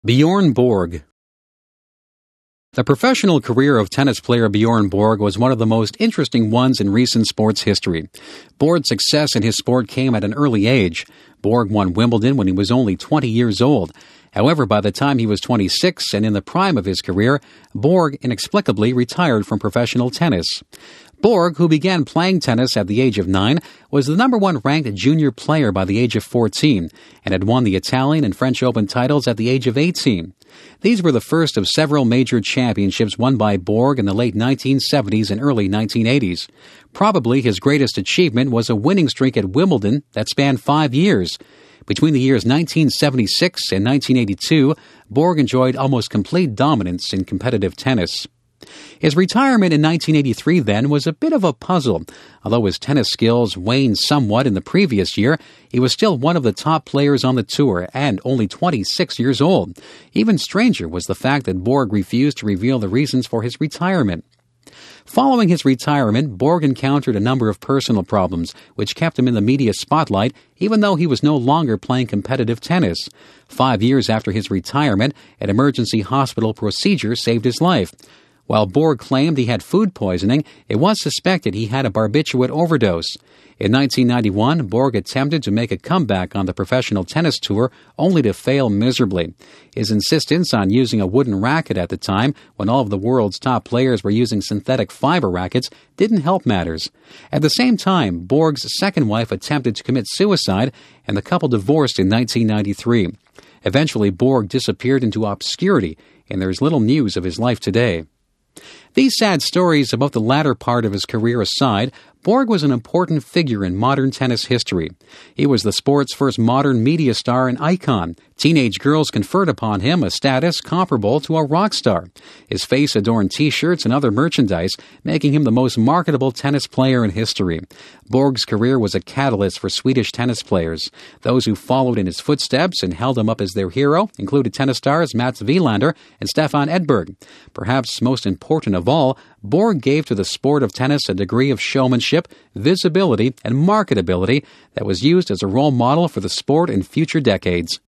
Bjorn Borg. The professional career of tennis player Bjorn Borg was one of the most interesting ones in recent sports history. Borg's success in his sport came at an early age. Borg won Wimbledon when he was only 20 years old. However, by the time he was 26 and in the prime of his career, Borg inexplicably retired from professional tennis. Borg, who began playing tennis at the age of 9, was the number one ranked junior player by the age of 14 and had won the Italian and French Open titles at the age of 18. These were the first of several major championships won by Borg in the late 1970s and early 1980s. Probably his greatest achievement was a winning streak at Wimbledon that spanned 5 years. Between the years 1976 and 1982, Borg enjoyed almost complete dominance in competitive tennis. His retirement in 1983, then, was a bit of a puzzle. Although his tennis skills waned somewhat in the previous year, he was still one of the top players on the tour and only 26 years old. Even stranger was the fact that Borg refused to reveal the reasons for his retirement. Following his retirement, Borg encountered a number of personal problems, which kept him in the media spotlight even though he was no longer playing competitive tennis. 5 years after his retirement, an emergency hospital procedure saved his life. While Borg claimed he had food poisoning, it was suspected he had a barbiturate overdose. In 1991, Borg attempted to make a comeback on the professional tennis tour, only to fail miserably. His insistence on using a wooden racket at the time, when all of the world's top players were using synthetic fiber rackets, didn't help matters. At the same time, Borg's second wife attempted to commit suicide, and the couple divorced in 1993. Eventually, Borg disappeared into obscurity, and there is little news of his life today. These sad stories about the latter part of his career aside, Borg was an important figure in modern tennis history. He was the sport's first modern media star and icon. Teenage girls conferred upon him a status comparable to a rock star. His face adorned T-shirts and other merchandise, making him the most marketable tennis player in history. Borg's career was a catalyst for Swedish tennis players. Those who followed in his footsteps and held him up as their hero included tennis stars Mats Wilander and Stefan Edberg. Perhaps most important of all, Borg gave to the sport of tennis a degree of showmanship, visibility, and marketability that was used as a role model for the sport in future decades.